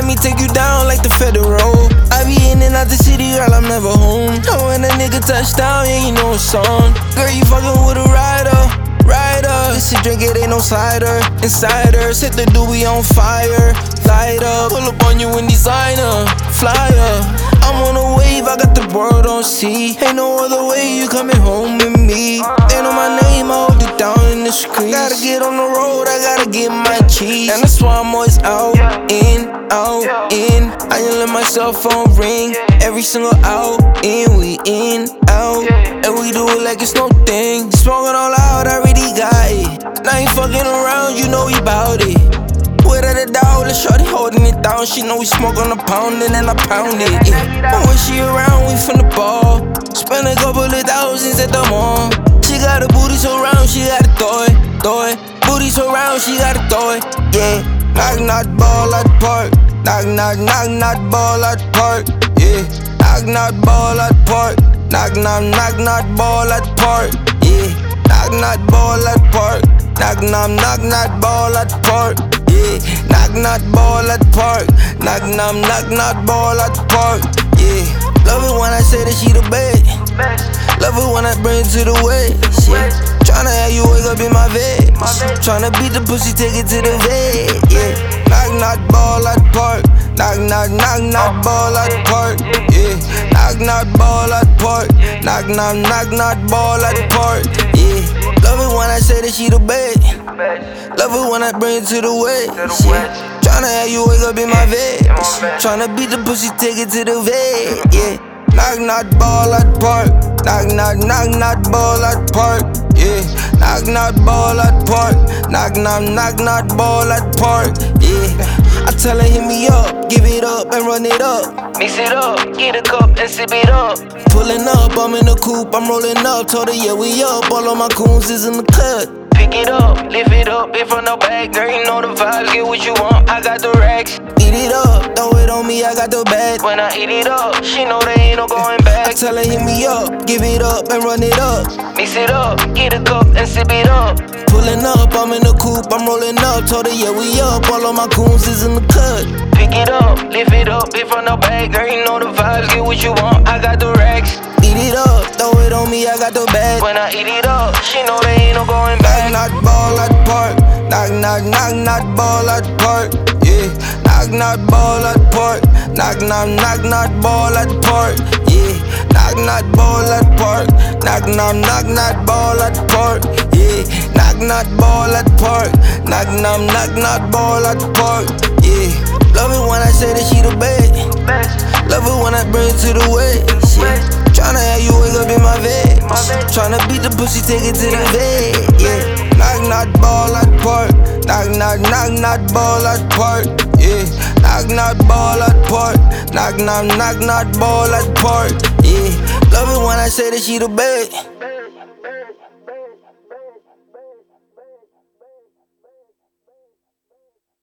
let me take you down like the federal. I be in and out the city, girl, I'm never home. Know when a nigga touchdown, yeah, you know it's on. Girl, you fucking with a rider. This shit drink, it ain't no cider. Insider, set the doobie on fire. Light up, pull up on you in designer. Flyer, I'm on a wave, I got the world on sea. Ain't no other way, you coming home with me. They know my name, I hold it down in the streets. I gotta get on the road, I gotta get my cheese. And that's why I'm always out, in, out, in. I just let my cell phone ring. Every single out, in, we in, out. And we do it like it's no thing. Smoking all out, I already got it. Now ain't fucking around, you know we bout it. Without a doubt, let's shorty holding it down. She know we smoke on the pound and then I pound it, yeah. And when she around, we finna ball. Spend a couple of thousands at the mall. She got a booty so round, she gotta throw it. Booty so round, she gotta throw it, yeah. Knock, knock, ball at park. Knock, knock, knock, knock, ball at park, yeah. Knock, knock, ball at park. Knock, knock, knock, knock, ball at park, yeah. Knock, knock, ball at park. Knock, knock, knock, knock, ball at park, yeah. Knock, knock, ball at park. Knock, knock, knock, knock, ball at park, yeah. Love it when I say that she the best. Love it when I bring it to the waist, yeah. Tryna have you wake up in my bed. Tryna beat the pussy, take it to the bed, yeah. Knock, knock, ball at park. Knock, knock, knock, knock, ball at park, yeah. Knock, knock, ball at park. Knock, knock, knock, knock, ball at park, yeah. Love it when I say that she the best. Love it when I bring it to the waist, yeah. Tryna have you wake up in my bed. Tryna beat the pussy, take it to the bed, yeah. Knock, knock, ball at park. Knock, knock, knock, knock, ball at park, yeah. Knock, knock, ball at park. Knock, knock, knock, knock, ball at park, yeah. I tell her hit me up, give it up and run it up. Mix it up, get a cup and sip it up. Pulling up, I'm in the coupe, I'm rolling up. Told her yeah, we up, all of my goons is in the cut. Pick it up, lift it up, in front of back. Girl, you know the vibes, get what you want, I got the racks. Eat it up, throw it on me, I got the bag. When I eat it up, she know there ain't no going back. I tell her hit me up, give it up and run it up. Mix it up, get a cup and sip it up. Pulling up, I'm in the coupe, I'm rolling up. Told her yeah, we up, all of my goons is in the cut. Pick it up, lift it up, in front of back. Girl, you know the vibes, get what you want, I got the racks. Eat it up, throw it on me, I got the bag. When I eat it up, she know there ain't no going back. Knock, knock, ball at park. Knock, knock, knock, knock, ball at park, yeah. Knock, knock, ball at park. Knock, knock, knock, knock, ball at park, yeah. Knock, knock, ball at park. Knock, knock, knock, knock, ball at park, yeah. Knock, knock, ball at park. Knock, knock, knock, knock, ball at park, yeah. Love it when I say that she the best. Love it when I bring it to the waist, yeah. Tryna have you wake up in my bed. Tryna beat the pussy, take it to the bed, yeah. Knock, knock, ball at park. Knock, knock, knock, knock, ball at park, yeah. Knock, knock, ball at park. Knock, knock, knock, knock, ball at park, yeah. Love it when I say that she the best.